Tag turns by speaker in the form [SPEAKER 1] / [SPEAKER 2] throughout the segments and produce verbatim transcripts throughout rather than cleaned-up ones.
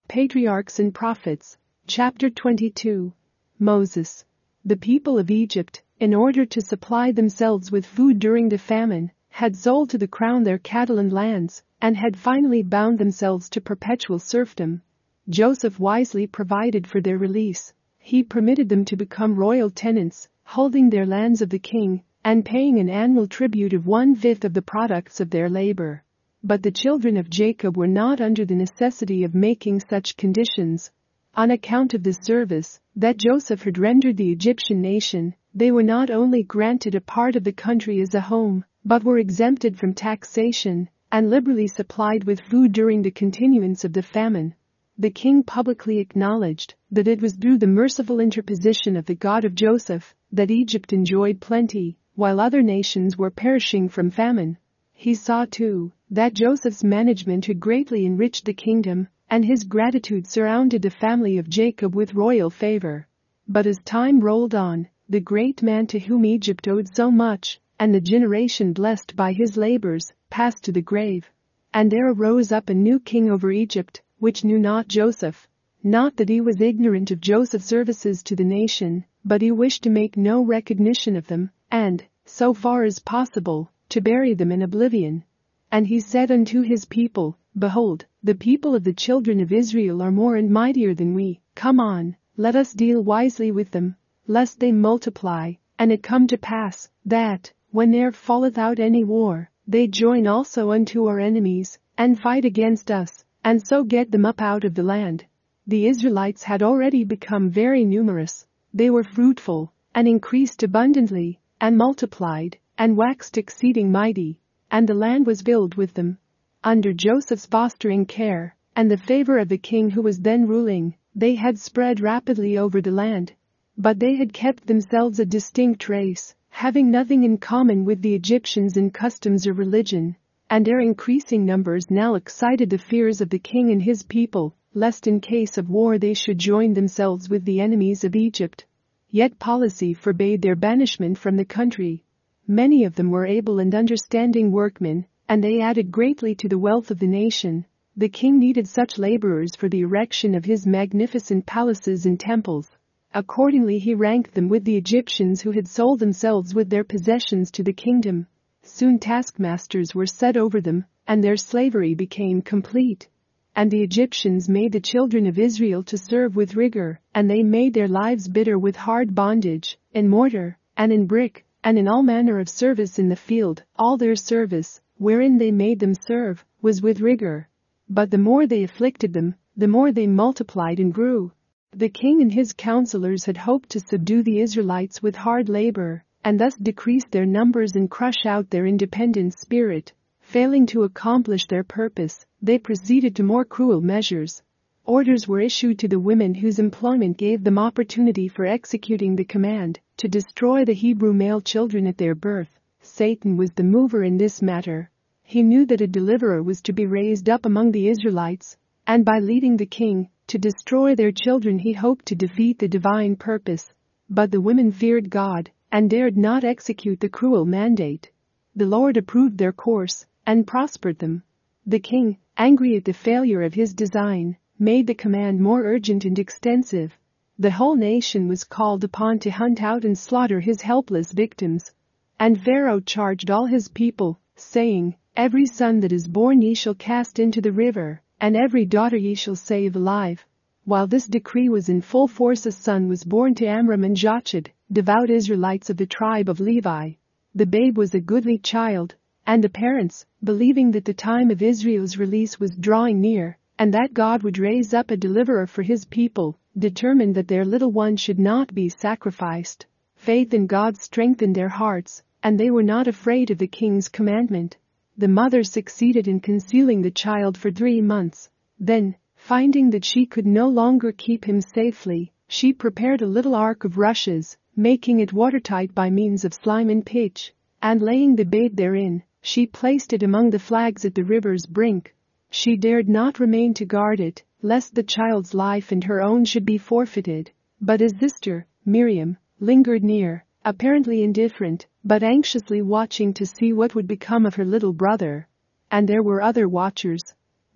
[SPEAKER 1] Patriarchs and Prophets, chapter twenty-two. Moses. The people of Egypt, in order to supply themselves with food during the famine, had sold to the crown their cattle and lands, and had finally bound themselves to perpetual serfdom. Joseph wisely provided for their release. He permitted them to become royal tenants, holding their lands of the king, and paying an annual tribute of one-fifth of the products of their labor. But the children of Jacob were not under the necessity of making such conditions. On account of this service that Joseph had rendered the Egyptian nation, they were not only granted a part of the country as a home, but were exempted from taxation and liberally supplied with food during the continuance of the famine. The king publicly acknowledged that it was through the merciful interposition of the God of Joseph that Egypt enjoyed plenty, while other nations were perishing from famine. He saw too that Joseph's management had greatly enriched the kingdom, and his gratitude surrounded the family of Jacob with royal favor. But as time rolled on, the great man to whom Egypt owed so much, and the generation blessed by his labors, passed to the grave. And there arose up a new king over Egypt, which knew not Joseph. Not that he was ignorant of Joseph's services to the nation, but he wished to make no recognition of them, and, so far as possible, to bury them in oblivion. And he said unto his people, Behold, the people of the children of Israel are more and mightier than we. Come on, let us deal wisely with them, lest they multiply, and it come to pass, that, when there falleth out any war, they join also unto our enemies, and fight against us, and so get them up out of the land. The Israelites had already become very numerous. They were fruitful, and increased abundantly, and multiplied, and waxed exceeding mighty, and the land was filled with them. Under Joseph's fostering care, and the favor of the king who was then ruling, they had spread rapidly over the land. But they had kept themselves a distinct race, having nothing in common with the Egyptians in customs or religion, and their increasing numbers now excited the fears of the king and his people, lest in case of war they should join themselves with the enemies of Egypt. Yet policy forbade their banishment from the country. Many of them were able and understanding workmen, and they added greatly to the wealth of the nation. The king needed such laborers for the erection of his magnificent palaces and temples. Accordingly he ranked them with the Egyptians who had sold themselves with their possessions to the kingdom. Soon taskmasters were set over them, and their slavery became complete. And the Egyptians made the children of Israel to serve with rigor, and they made their lives bitter with hard bondage, in mortar, and in brick, and in all manner of service in the field. All their service, wherein they made them serve, was with rigor. But the more they afflicted them, the more they multiplied and grew. The king and his counselors had hoped to subdue the Israelites with hard labor, and thus decrease their numbers and crush out their independent spirit. Failing to accomplish their purpose, they proceeded to more cruel measures. Orders were issued to the women whose employment gave them opportunity for executing the command to destroy the Hebrew male children at their birth. Satan was the mover in this matter. He knew that a deliverer was to be raised up among the Israelites, and by leading the king to destroy their children he hoped to defeat the divine purpose. But the women feared God, and dared not execute the cruel mandate. The Lord approved their course, and prospered them. The king, angry at the failure of his design, made the command more urgent and extensive. The whole nation was called upon to hunt out and slaughter his helpless victims. And Pharaoh charged all his people, saying, Every son that is born ye shall cast into the river, and every daughter ye shall save alive. While this decree was in full force, a son was born to Amram and Jochid, devout Israelites of the tribe of Levi. The babe was a goodly child, and the parents, believing that the time of Israel's release was drawing near, and that God would raise up a deliverer for his people, determined that their little one should not be sacrificed. Faith in God strengthened their hearts, and they were not afraid of the king's commandment. The mother succeeded in concealing the child for three months. Then, finding that she could no longer keep him safely, she prepared a little ark of rushes, making it watertight by means of slime and pitch, and laying the babe therein, she placed it among the flags at the river's brink. She dared not remain to guard it, lest the child's life and her own should be forfeited. But his sister, Miriam, lingered near, apparently indifferent, but anxiously watching to see what would become of her little brother. And there were other watchers.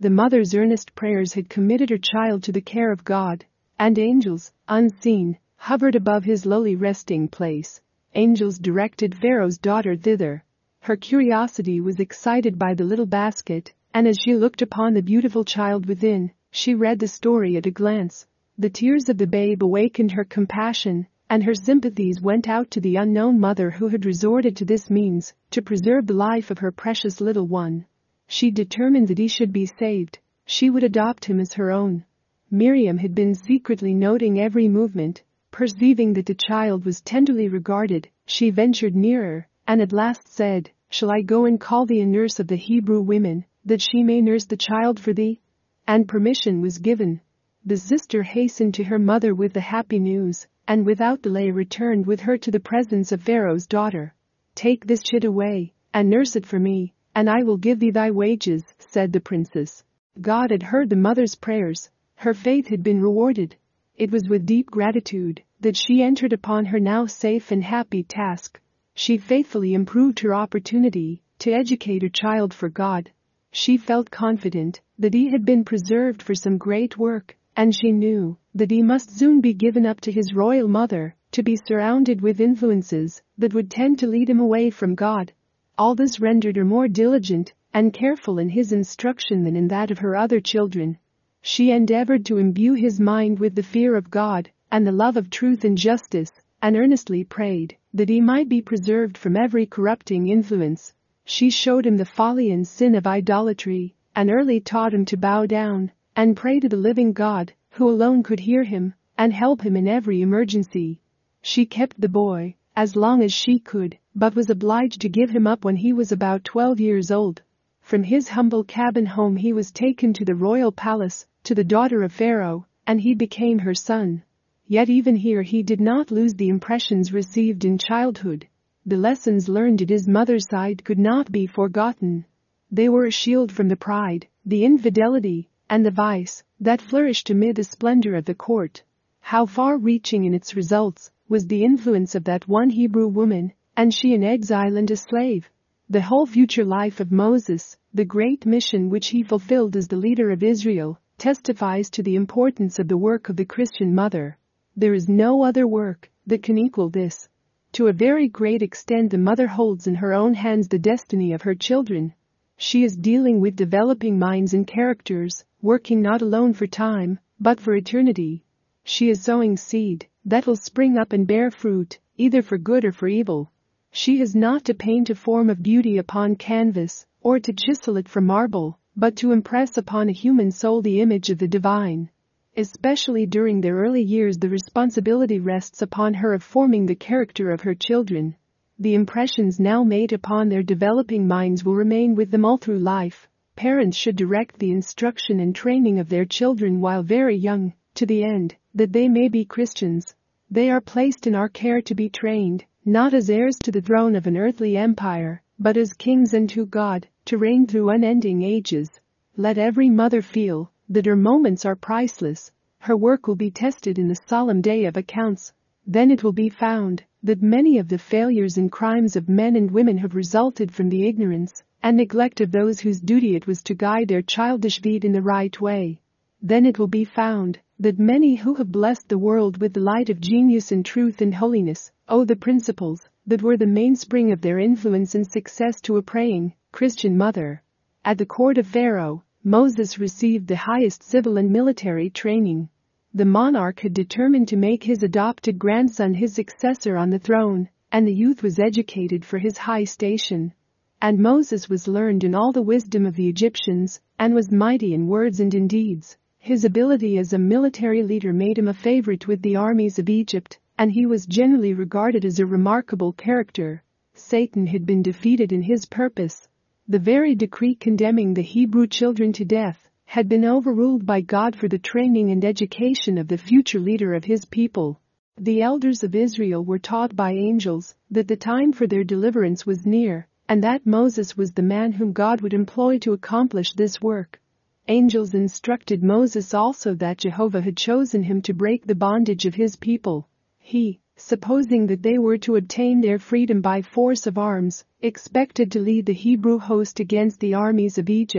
[SPEAKER 1] The mother's earnest prayers had committed her child to the care of God, and angels, unseen, hovered above his lowly resting place. Angels directed Pharaoh's daughter thither. Her curiosity was excited by the little basket, and as she looked upon the beautiful child within, she read the story at a glance. The tears of the babe awakened her compassion, and her sympathies went out to the unknown mother who had resorted to this means to preserve the life of her precious little one. She determined that he should be saved. She would adopt him as her own. Miriam had been secretly noting every movement. Perceiving that the child was tenderly regarded, she ventured nearer, and at last said, "Shall I go and call thee a nurse of the Hebrew women, that she may nurse the child for thee?" And permission was given. The sister hastened to her mother with the happy news, and without delay returned with her to the presence of Pharaoh's daughter. "Take this chit away, and nurse it for me, and I will give thee thy wages," said the princess. God had heard the mother's prayers. Her faith had been rewarded. It was with deep gratitude that she entered upon her now safe and happy task. She faithfully improved her opportunity to educate her child for God. She felt confident that he had been preserved for some great work, and she knew that he must soon be given up to his royal mother, to be surrounded with influences that would tend to lead him away from God. All this rendered her more diligent and careful in his instruction than in that of her other children. She endeavored to imbue his mind with the fear of God and the love of truth and justice, and earnestly prayed that he might be preserved from every corrupting influence. She showed him the folly and sin of idolatry, and early taught him to bow down and pray to the living God, who alone could hear him and help him in every emergency. She kept the boy as long as she could, but was obliged to give him up when he was about twelve years old. From his humble cabin home he was taken to the royal palace, to the daughter of Pharaoh, and he became her son. Yet even here he did not lose the impressions received in childhood. The lessons learned at his mother's side could not be forgotten. They were a shield from the pride, the infidelity, and the vice that flourished amid the splendor of the court. How far-reaching in its results was the influence of that one Hebrew woman, and she an exile and a slave. The whole future life of Moses, the great mission which he fulfilled as the leader of Israel, testifies to the importance of the work of the Christian mother. There is no other work that can equal this. To a very great extent the mother holds in her own hands the destiny of her children. She is dealing with developing minds and characters, working not alone for time, but for eternity. She is sowing seed that will spring up and bear fruit, either for good or for evil. She has not to paint a form of beauty upon canvas, or to chisel it from marble, but to impress upon a human soul the image of the divine. Especially during their early years the responsibility rests upon her of forming the character of her children. The impressions now made upon their developing minds will remain with them all through life. Parents should direct the instruction and training of their children while very young, to the end that they may be Christians. They are placed in our care to be trained, not as heirs to the throne of an earthly empire, but as kings unto God, to reign through unending ages. Let every mother feel that her moments are priceless. Her work will be tested in the solemn day of accounts. Then it will be found that many of the failures and crimes of men and women have resulted from the ignorance and neglect of those whose duty it was to guide their childish feet in the right way. Then it will be found that many who have blessed the world with the light of genius and truth and holiness owe the principles that were the mainspring of their influence and success to a praying, Christian mother. At the court of Pharaoh, Moses received the highest civil and military training. The monarch had determined to make his adopted grandson his successor on the throne, and the youth was educated for his high station. And Moses was learned in all the wisdom of the Egyptians, and was mighty in words and in deeds. His ability as a military leader made him a favorite with the armies of Egypt, and he was generally regarded as a remarkable character. Satan had been defeated in his purpose. The very decree condemning the Hebrew children to death had been overruled by God for the training and education of the future leader of his people. The elders of Israel were taught by angels that the time for their deliverance was near, and that Moses was the man whom God would employ to accomplish this work. Angels instructed Moses also that Jehovah had chosen him to break the bondage of his people. He, supposing that they were to obtain their freedom by force of arms, expected to lead the Hebrew host against the armies of Egypt,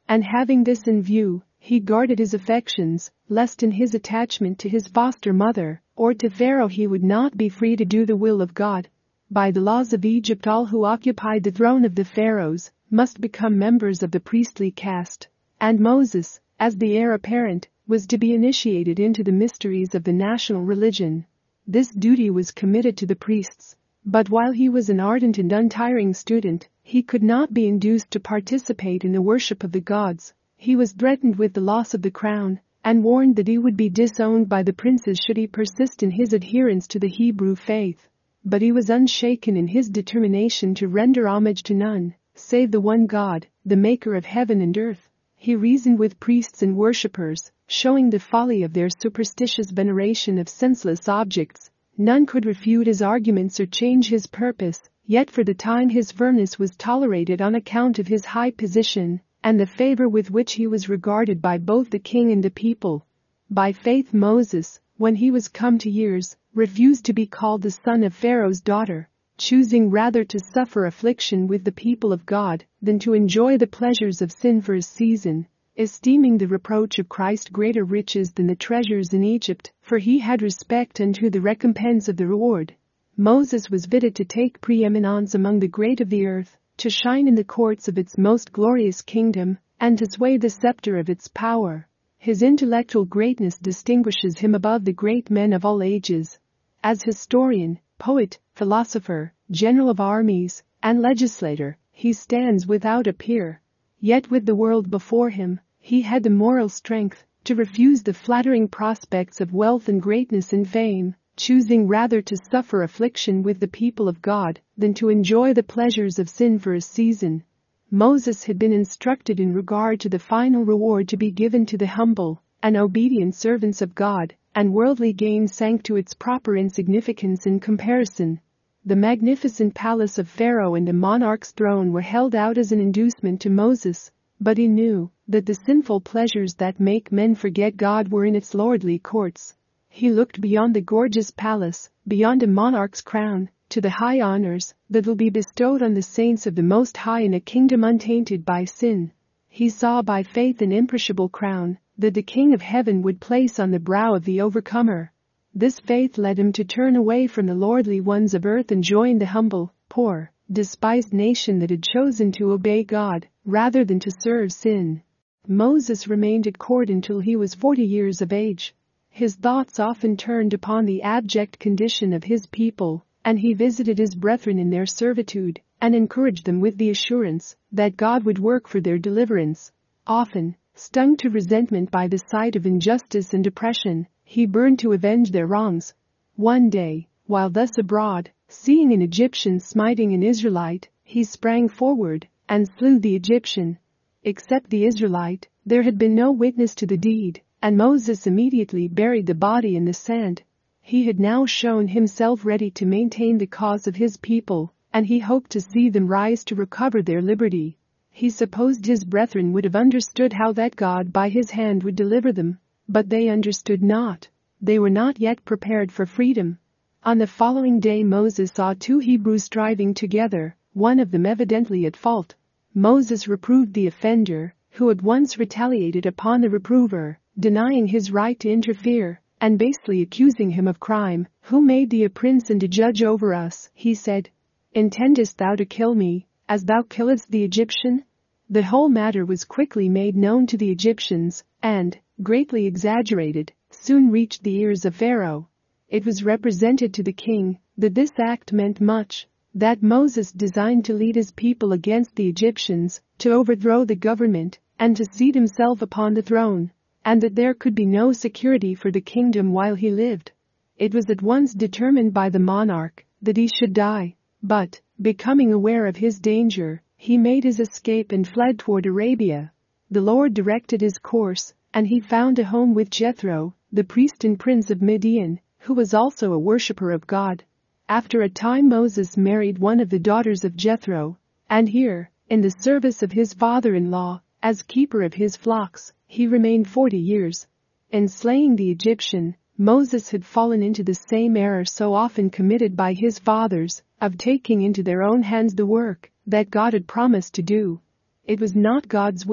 [SPEAKER 1] and having this in view, he guarded his affections, lest in his attachment to his foster mother, or to Pharaoh he would not be free to do the will of God. By the laws of Egypt all who occupied the throne of the pharaohs must become members of the priestly caste, and Moses, as the heir apparent, was to be initiated into the mysteries of the national religion. This duty was committed to the priests, but while he was an ardent and untiring student, he could not be induced to participate in the worship of the gods. He was threatened with the loss of the crown, and warned that he would be disowned by the princes should he persist in his adherence to the Hebrew faith. But he was unshaken in his determination to render homage to none, save the one God, the maker of heaven and earth. He reasoned with priests and worshippers, showing the folly of their superstitious veneration of senseless objects. None could refute his arguments or change his purpose, yet for the time his firmness was tolerated on account of his high position and the favor with which he was regarded by both the king and the people. By faith Moses, when he was come to years, refused to be called the son of Pharaoh's daughter, choosing rather to suffer affliction with the people of God than to enjoy the pleasures of sin for a season, esteeming the reproach of Christ greater riches than the treasures in Egypt, for he had respect unto the recompense of the reward. Moses was fitted to take preeminence among the great of the earth, to shine in the courts of its most glorious kingdom, and to sway the scepter of its power. His intellectual greatness distinguishes him above the great men of all ages. As historian, poet, philosopher, general of armies, and legislator, he stands without a peer. Yet with the world before him, he had the moral strength to refuse the flattering prospects of wealth and greatness and fame, choosing rather to suffer affliction with the people of God than to enjoy the pleasures of sin for a season. Moses had been instructed in regard to the final reward to be given to the humble and obedient servants of God, and worldly gain sank to its proper insignificance in comparison. The magnificent palace of Pharaoh and the monarch's throne were held out as an inducement to Moses, but he knew that the sinful pleasures that make men forget God were in its lordly courts. He looked beyond the gorgeous palace, beyond a monarch's crown, to the high honors that will be bestowed on the saints of the Most High in a kingdom untainted by sin. He saw by faith an imperishable crown that the King of Heaven would place on the brow of the overcomer. This faith led him to turn away from the lordly ones of earth and join the humble, poor, despised nation that had chosen to obey God rather than to serve sin. Moses remained at court until he was forty years of age. His thoughts often turned upon the abject condition of his people, and he visited his brethren in their servitude and encouraged them with the assurance that God would work for their deliverance. Often, stung to resentment by the sight of injustice and oppression, he burned to avenge their wrongs. One day, while thus abroad, seeing an Egyptian smiting an Israelite, he sprang forward and slew the Egyptian. Except the Israelite, there had been no witness to the deed, and Moses immediately buried the body in the sand. He had now shown himself ready to maintain the cause of his people, and he hoped to see them rise to recover their liberty. He supposed his brethren would have understood how that God by his hand would deliver them, but they understood not. They were not yet prepared for freedom. On the following day Moses saw two Hebrews striving together, one of them evidently at fault. Moses reproved the offender, who at once retaliated upon the reprover, denying his right to interfere, and basely accusing him of crime. "Who made thee a prince and a judge over us?" he said. "Intendest thou to kill me, as thou killedst the Egyptian?" The whole matter was quickly made known to the Egyptians, and, greatly exaggerated, soon reached the ears of Pharaoh. It was represented to the king that this act meant much, that Moses designed to lead his people against the Egyptians, to overthrow the government, and to seat himself upon the throne, and that there could be no security for the kingdom while he lived. It was at once determined by the monarch that he should die, but, becoming aware of his danger, he made his escape and fled toward Arabia. The Lord directed his course, and he found a home with Jethro, the priest and prince of Midian, who was also a worshipper of God. After a time Moses married one of the daughters of Jethro, and here, in the service of his father-in-law, as keeper of his flocks, he remained forty years. In slaying the Egyptian, Moses had fallen into the same error so often committed by his fathers, of taking into their own hands the work that God had promised to do. It was not God's will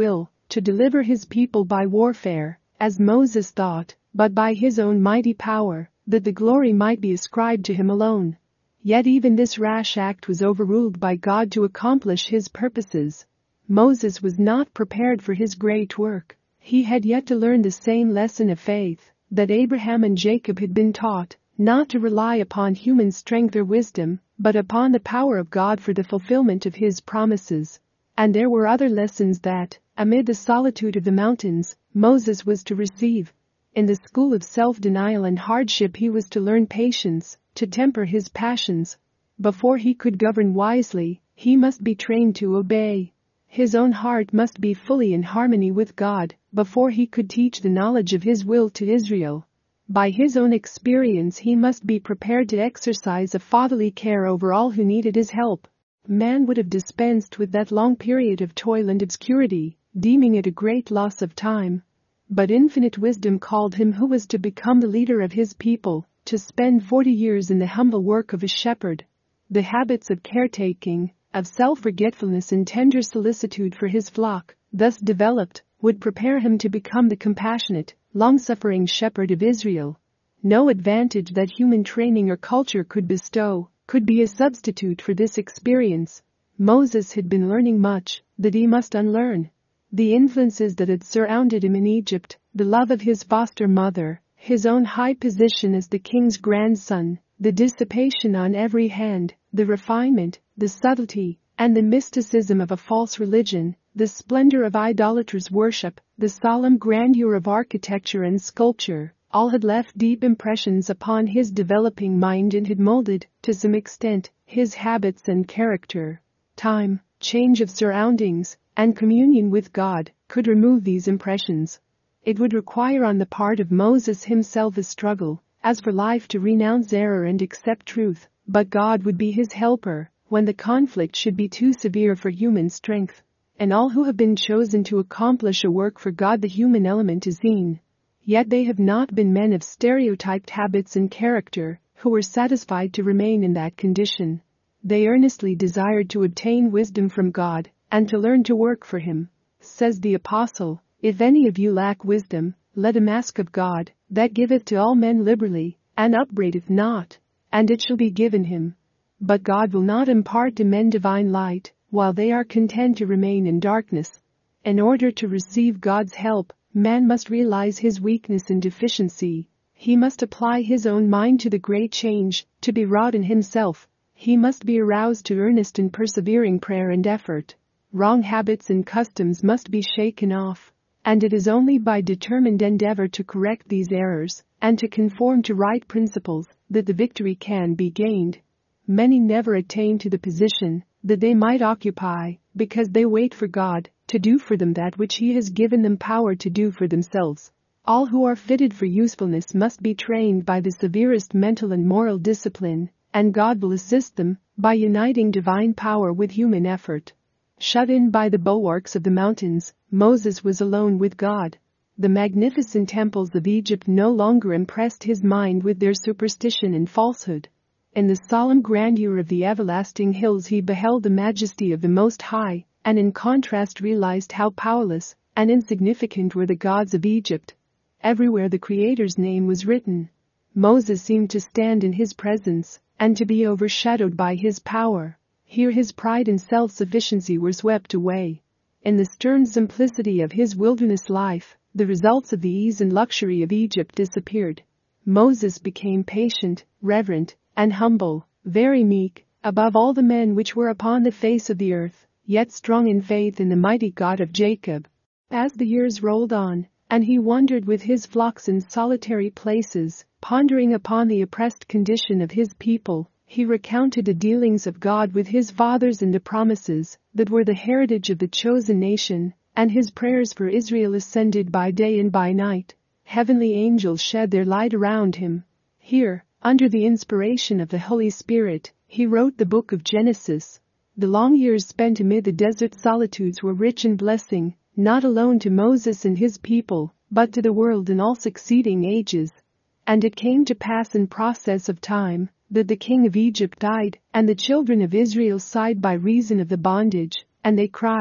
[SPEAKER 1] to deliver his people by warfare, as Moses thought, but by his own mighty power, that the glory might be ascribed to him alone. Yet even this rash act was overruled by God to accomplish his purposes. Moses was not prepared for his great work. He had yet to learn the same lesson of faith that Abraham and Jacob had been taught, not to rely upon human strength or wisdom, but upon the power of God for the fulfillment of his promises. And there were other lessons that, amid the solitude of the mountains, Moses was to receive. In the school of self-denial and hardship he was to learn patience, to temper his passions. Before he could govern wisely, he must be trained to obey. His own heart must be fully in harmony with God, before he could teach the knowledge of his will to Israel. By his own experience he must be prepared to exercise a fatherly care over all who needed his help. Man would have dispensed with that long period of toil and obscurity, deeming it a great loss of time. But infinite wisdom called him who was to become the leader of his people, to spend forty years in the humble work of a shepherd. The habits of caretaking, of self-forgetfulness and tender solicitude for his flock, thus developed, would prepare him to become the compassionate, long-suffering shepherd of Israel. No advantage that human training or culture could bestow could be a substitute for this experience. Moses had been learning much that he must unlearn. The influences that had surrounded him in Egypt, the love of his foster mother, his own high position as the king's grandson, the dissipation on every hand, the refinement, the subtlety, and the mysticism of a false religion, the splendor of idolatrous worship, the solemn grandeur of architecture and sculpture, all had left deep impressions upon his developing mind and had molded, to some extent, his habits and character. Time, change of surroundings, and communion with God could remove these impressions. It would require on the part of Moses himself a struggle, as for life, to renounce error and accept truth, but God would be his helper when the conflict should be too severe for human strength. And all who have been chosen to accomplish a work for God, the human element is seen. Yet they have not been men of stereotyped habits and character, who were satisfied to remain in that condition. They earnestly desired to obtain wisdom from God, and to learn to work for him. Says the apostle, "If any of you lack wisdom, let him ask of God, that giveth to all men liberally, and upbraideth not, and it shall be given him." But God will not impart to men divine light, while they are content to remain in darkness. In order to receive God's help, man must realize his weakness and deficiency. He must apply his own mind to the great change to be wrought in himself. He must be aroused to earnest and persevering prayer and effort. Wrong habits and customs must be shaken off, and it is only by determined endeavor to correct these errors and to conform to right principles that the victory can be gained. Many never attain to the position that they might occupy because they wait for God to do for them that which he has given them power to do for themselves. All who are fitted for usefulness must be trained by the severest mental and moral discipline, and God will assist them by uniting divine power with human effort. Shut in by the bulwarks of the mountains, Moses was alone with God. The magnificent temples of Egypt no longer impressed his mind with their superstition and falsehood. In the solemn grandeur of the everlasting hills he beheld the majesty of the Most High, and in contrast realized how powerless and insignificant were the gods of Egypt. Everywhere the Creator's name was written. Moses seemed to stand in his presence, and to be overshadowed by his power. Here his pride and self-sufficiency were swept away. In the stern simplicity of his wilderness life, the results of the ease and luxury of Egypt disappeared. Moses became patient, reverent, and humble, very meek, above all the men which were upon the face of the earth, yet strong in faith in the mighty God of Jacob. As the years rolled on, and he wandered with his flocks in solitary places, pondering upon the oppressed condition of his people, he recounted the dealings of God with his fathers and the promises that were the heritage of the chosen nation, and his prayers for Israel ascended by day and by night. Heavenly angels shed their light around him. Here, under the inspiration of the Holy Spirit, he wrote the book of Genesis. The long years spent amid the desert solitudes were rich in blessing, not alone to Moses and his people, but to the world in all succeeding ages. And it came to pass in process of time, that the king of Egypt died, and the children of Israel sighed by reason of the bondage, and they cried,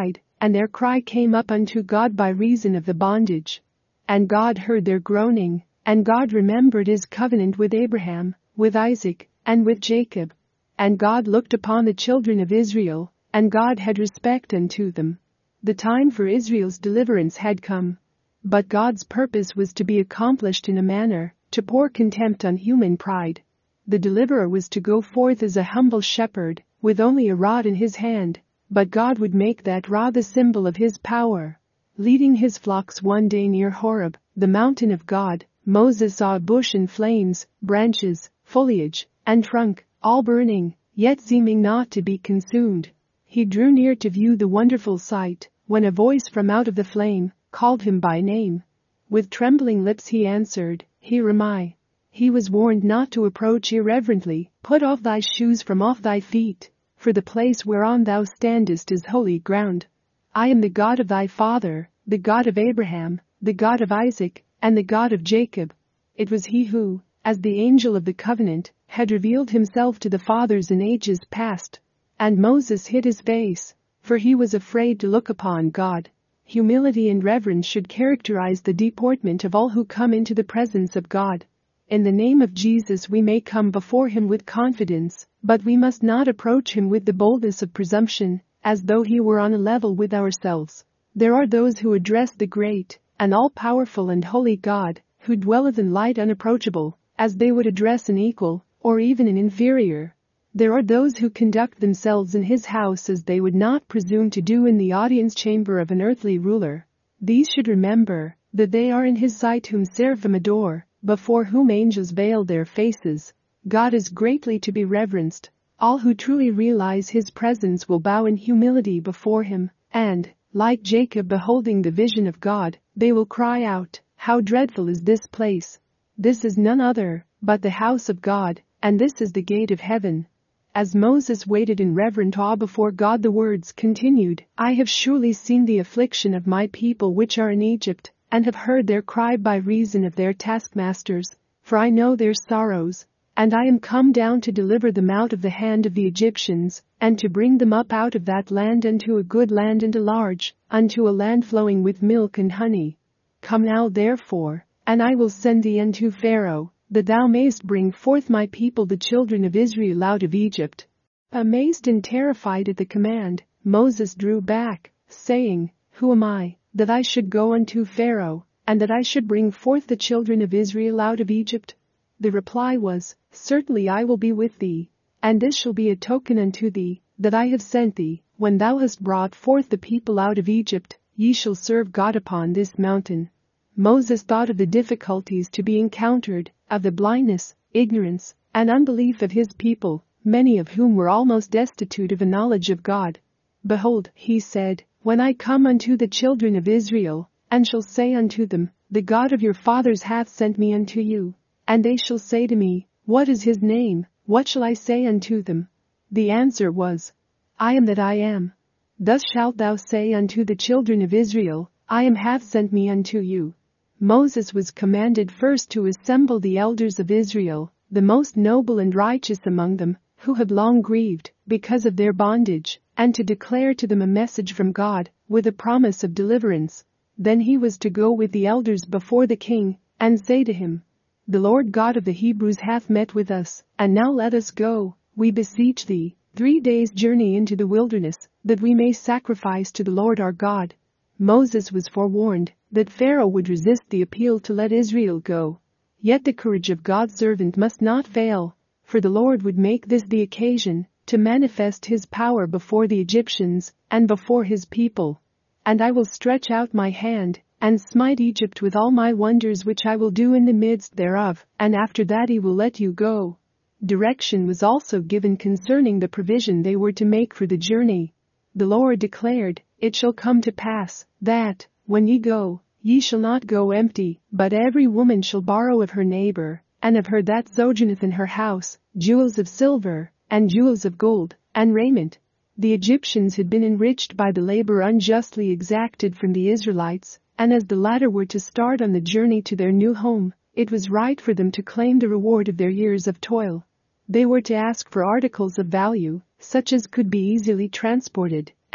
[SPEAKER 1] and their cry came up unto God by reason of the bondage. And God heard their groaning, and God remembered his covenant with Abraham, with Isaac, and with Jacob. And God looked upon the children of Israel, and God had respect unto them. The time for Israel's deliverance had come. But God's purpose was to be accomplished in a manner to pour contempt on human pride. The deliverer was to go forth as a humble shepherd, with only a rod in his hand, but God would make that rod the symbol of his power. Leading his flocks one day near Horeb, the mountain of God, Moses saw a bush in flames, branches, foliage, and trunk, all burning, yet seeming not to be consumed. He drew near to view the wonderful sight, when a voice from out of the flame called him by name. With trembling lips he answered, Here am I. He was warned not to approach irreverently. Put off thy shoes from off thy feet, for the place whereon thou standest is holy ground. I am the God of thy father, the God of Abraham, the God of Isaac, and the God of Jacob. It was he who, as the angel of the covenant, had revealed himself to the fathers in ages past. And Moses hid his face, for he was afraid to look upon God. Humility and reverence should characterize the deportment of all who come into the presence of God. In the name of Jesus we may come before him with confidence, but we must not approach him with the boldness of presumption, as though he were on a level with ourselves. There are those who address the great, and all-powerful and holy God, who dwelleth in light unapproachable, as they would address an equal, or even an inferior. There are those who conduct themselves in his house as they would not presume to do in the audience chamber of an earthly ruler. These should remember that they are in his sight whom seraphim adore, before whom angels veil their faces. God is greatly to be reverenced. All who truly realize his presence will bow in humility before him, and, like Jacob beholding the vision of God, they will cry out, How dreadful is this place! This is none other but the house of God, and this is the gate of heaven. As Moses waited in reverent awe before God, the words continued, I have surely seen the affliction of my people which are in Egypt, and have heard their cry by reason of their taskmasters, for I know their sorrows, and I am come down to deliver them out of the hand of the Egyptians, and to bring them up out of that land unto a good land and a large, unto a land flowing with milk and honey. Come now therefore, and I will send thee unto Pharaoh, that thou mayst bring forth my people the children of Israel out of Egypt. Amazed and terrified at the command, Moses drew back, saying, Who am I, that I should go unto Pharaoh, and that I should bring forth the children of Israel out of Egypt? The reply was, Certainly I will be with thee, and this shall be a token unto thee, that I have sent thee. When thou hast brought forth the people out of Egypt, ye shall serve God upon this mountain. Moses thought of the difficulties to be encountered, of the blindness, ignorance, and unbelief of his people, many of whom were almost destitute of a knowledge of God. Behold, he said, When I come unto the children of Israel, and shall say unto them, The God of your fathers hath sent me unto you. And they shall say to me, What is his name? What shall I say unto them? The answer was, I am that I am. Thus shalt thou say unto the children of Israel, I am hath sent me unto you. Moses was commanded first to assemble the elders of Israel, the most noble and righteous among them, who had long grieved because of their bondage, and to declare to them a message from God, with a promise of deliverance. Then he was to go with the elders before the king, and say to him, The Lord God of the Hebrews hath met with us, and now let us go, we beseech thee, three days' journey into the wilderness, that we may sacrifice to the Lord our God. Moses was forewarned that Pharaoh would resist the appeal to let Israel go. Yet the courage of God's servant must not fail, for the Lord would make this the occasion to manifest his power before the Egyptians and before his people. And I will stretch out my hand and smite Egypt with all my wonders which I will do in the midst thereof, and after that he will let you go. Direction was also given concerning the provision they were to make for the journey. The Lord declared, It shall come to pass, that, when ye go, ye shall not go empty, but every woman shall borrow of her neighbor, and of her that sojourneth in her house, jewels of silver, and jewels of gold, and raiment. The Egyptians had been enriched by the labor unjustly exacted from the Israelites, and as the latter were to start on the journey to their new home, it was right for them to claim the reward of their years of toil. They were to ask for articles of value, such as could be easily transported,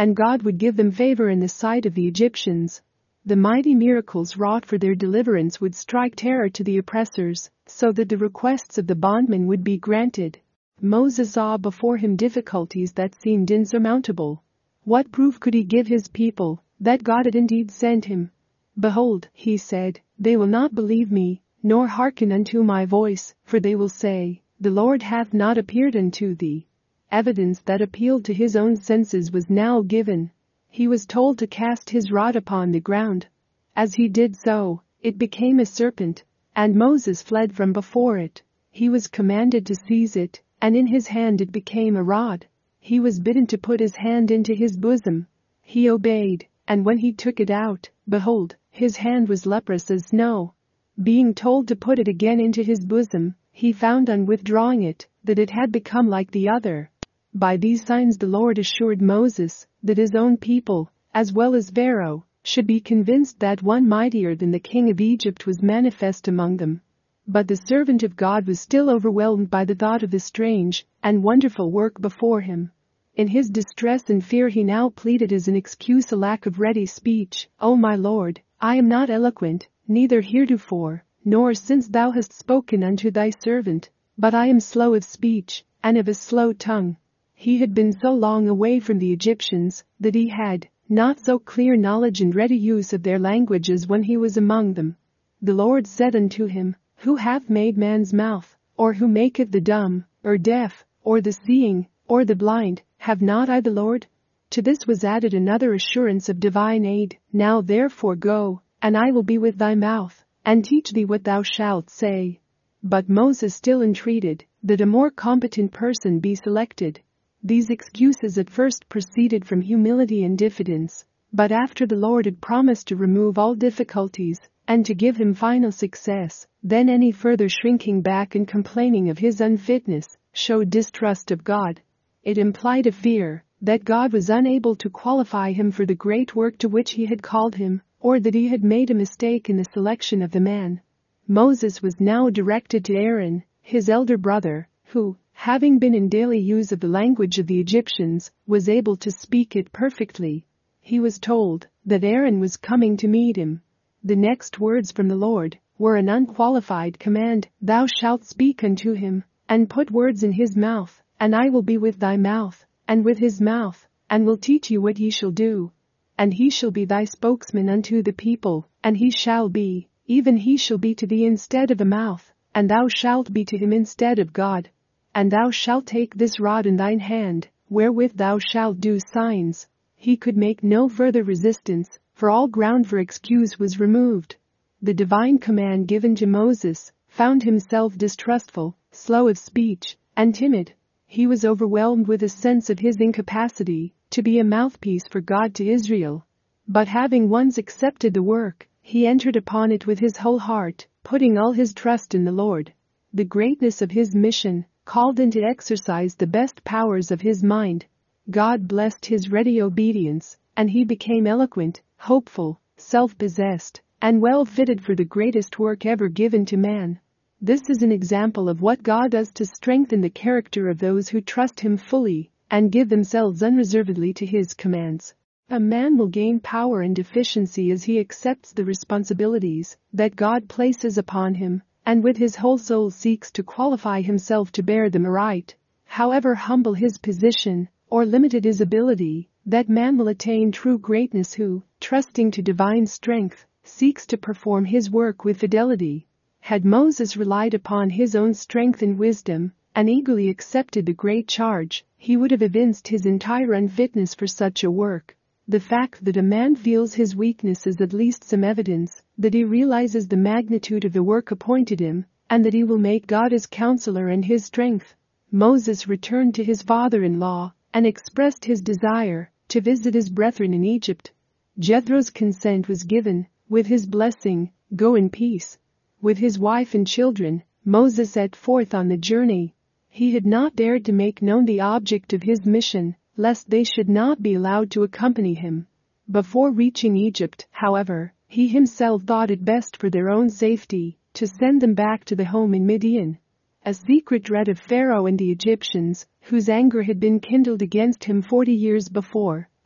[SPEAKER 1] and God would give them favor in the sight of the Egyptians. The mighty miracles wrought for their deliverance would strike terror to the oppressors, so that the requests of the bondmen would be granted. Moses saw before him difficulties that seemed insurmountable. What proof could he give his people that God had indeed sent him? Behold, he said, they will not believe me, nor hearken unto my voice, for they will say, the Lord hath not appeared unto thee. Evidence that appealed to his own senses was now given. He was told to cast his rod upon the ground. As he did so, it became a serpent, and Moses fled from before it. He was commanded to seize it, and in his hand it became a rod. He was bidden to put his hand into his bosom. He obeyed, and when he took it out, behold, his hand was leprous as snow. Being told to put it again into his bosom, he found on withdrawing it that it had become like the other. By these signs the Lord assured Moses that his own people, as well as Pharaoh, should be convinced that one mightier than the king of Egypt was manifest among them. But the servant of God was still overwhelmed by the thought of the strange and wonderful work before him. In his distress and fear he now pleaded as an excuse a lack of ready speech. O my Lord, I am not eloquent, neither heretofore, nor since thou hast spoken unto thy servant, but I am slow of speech, and of a slow tongue. He had been so long away from the Egyptians that he had not so clear knowledge and ready use of their language as when he was among them. The Lord said unto him, Who hath made man's mouth, or who maketh the dumb, or deaf, or the seeing, or the blind? Have not I the Lord? To this was added another assurance of divine aid. Now therefore go, and I will be with thy mouth, and teach thee what thou shalt say. But Moses still entreated that a more competent person be selected. These excuses at first proceeded from humility and diffidence, but after the Lord had promised to remove all difficulties and to give him final success, then any further shrinking back and complaining of his unfitness showed distrust of God. It implied a fear that God was unable to qualify him for the great work to which he had called him, or that he had made a mistake in the selection of the man. Moses was now directed to Aaron, his elder brother, who, having been in daily use of the language of the Egyptians, was able to speak it perfectly. He was told that Aaron was coming to meet him. The next words from the Lord were an unqualified command, Thou shalt speak unto him, and put words in his mouth, and I will be with thy mouth, and with his mouth, and will teach you what ye shall do. And he shall be thy spokesman unto the people, and he shall be, even he shall be to thee instead of a mouth, and thou shalt be to him instead of God. And thou shalt take this rod in thine hand, wherewith thou shalt do signs. He could make no further resistance, for all ground for excuse was removed. The divine command given to Moses found himself distrustful, slow of speech, and timid. He was overwhelmed with a sense of his incapacity to be a mouthpiece for God to Israel. But having once accepted the work, he entered upon it with his whole heart, putting all his trust in the Lord. The greatness of his mission called him to exercise the best powers of his mind. God blessed his ready obedience, and he became eloquent, hopeful, self-possessed, and well fitted for the greatest work ever given to man. This is an example of what God does to strengthen the character of those who trust him fully and give themselves unreservedly to his commands. A man will gain power and efficiency as he accepts the responsibilities that God places upon him, and with his whole soul seeks to qualify himself to bear them aright. However humble his position, or limited his ability, that man will attain true greatness who, trusting to divine strength, seeks to perform his work with fidelity. Had Moses relied upon his own strength and wisdom, and eagerly accepted the great charge, he would have evinced his entire unfitness for such a work. The fact that a man feels his weakness is at least some evidence that he realizes the magnitude of the work appointed him, and that he will make God his counselor and his strength. Moses returned to his father-in-law and expressed his desire to visit his brethren in Egypt. Jethro's consent was given. With his blessing, go in peace. With his wife and children, Moses set forth on the journey. He had not dared to make known the object of his mission, lest they should not be allowed to accompany him. Before reaching Egypt, however, he himself thought it best for their own safety to send them back to the home in Midian. A secret dread of Pharaoh and the Egyptians, whose anger had been kindled against him forty years before,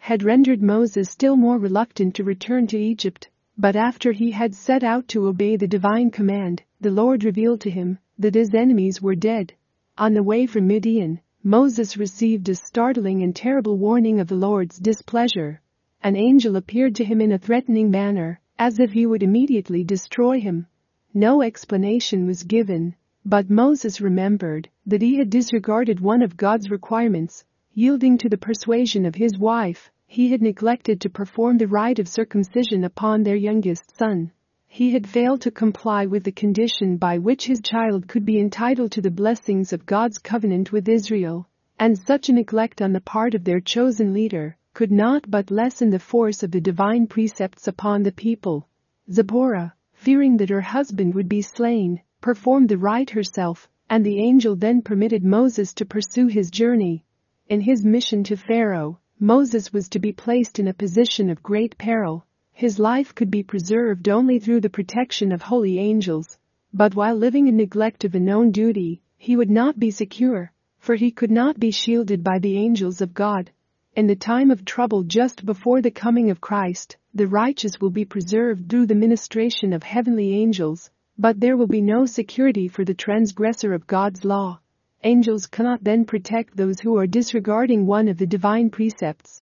[SPEAKER 1] had rendered Moses still more reluctant to return to Egypt. But after he had set out to obey the divine command, the Lord revealed to him that his enemies were dead. On the way from Midian, Moses received a startling and terrible warning of the Lord's displeasure. An angel appeared to him in a threatening manner, as if he would immediately destroy him. No explanation was given, but Moses remembered that he had disregarded one of God's requirements. Yielding to the persuasion of his wife, he had neglected to perform the rite of circumcision upon their youngest son. He had failed to comply with the condition by which his child could be entitled to the blessings of God's covenant with Israel, and such a neglect on the part of their chosen leader could not but lessen the force of the divine precepts upon the people. Zipporah, fearing that her husband would be slain, performed the rite herself, and the angel then permitted Moses to pursue his journey. In his mission to Pharaoh, Moses was to be placed in a position of great peril. His life could be preserved only through the protection of holy angels. But while living in neglect of a known duty, he would not be secure, for he could not be shielded by the angels of God. In the time of trouble just before the coming of Christ, the righteous will be preserved through the ministration of heavenly angels, but there will be no security for the transgressor of God's law. Angels cannot then protect those who are disregarding one of the divine precepts.